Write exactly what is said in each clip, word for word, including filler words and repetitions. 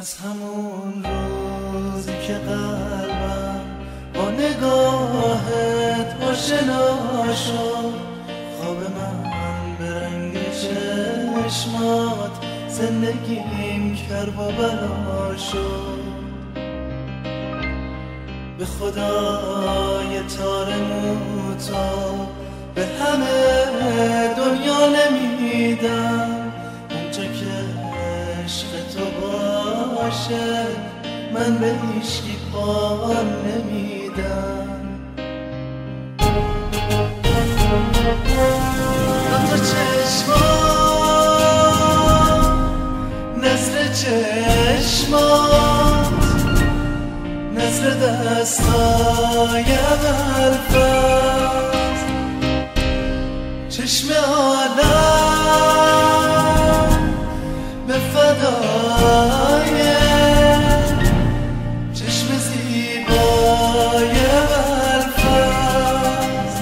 از همون روزی که قلبم با نگاهت آشنا شد، خواب من به رنگ چشمات زندگیم کرد و بلا شد. به خدای تار موتا به همه دنیا نمیدم، اونجا که عشق تو باشه من به هیچکی پام نمیدم. دوتا چشمات نظر چشمات نظر دستای قلبت، چشم عالم به فدای چشم زیبای قلبت.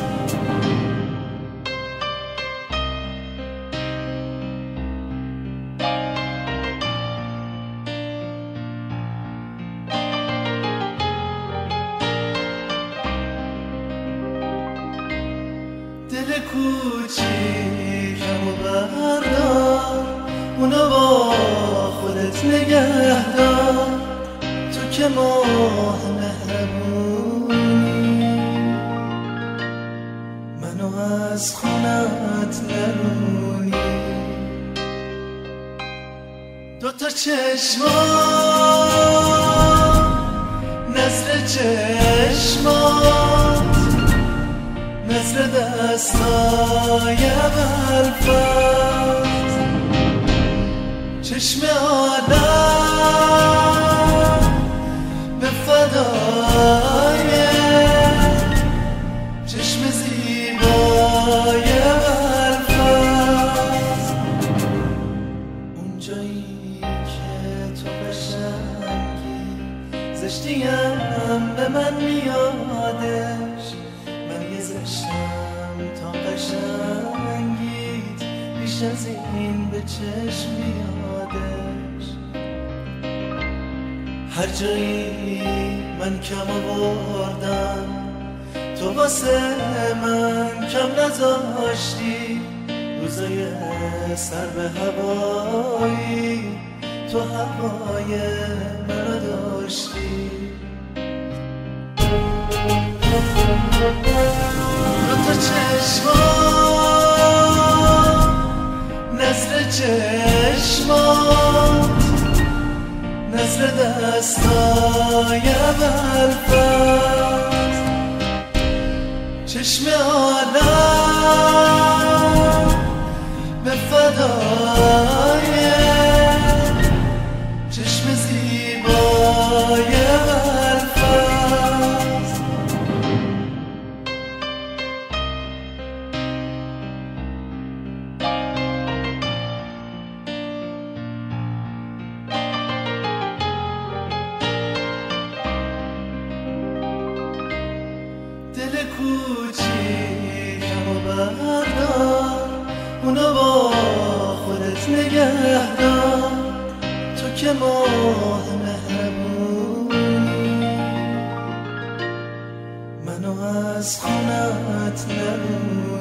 دل کوچیکم و بردار، اونو با خودت نگه دار، تو که ماه مهربونی منو از خونت نرونی. دوتا چشمات نظر چشمات نظر دستای قلبت، چشم عالم به فدای چشم زیبای قلبت. اونجایی که تو قشنگی زشتیم به من میادش، من یه زشتم تا قشنگیت بیش از این به چشم میادش. هر جایی من کم آوردم تو واسه من کم نذاشتی، روزای سر به هوایی تو هوای منو داشتی. دوتا چشمات نظر چشمات نظر دستای قلبت، چشم عالم به فدای چشم زیبای قلبت. دل کوچیکم و بردار، اونو با خودت نگه دار، تو که ماه مهربونی منو از خونت نرونی.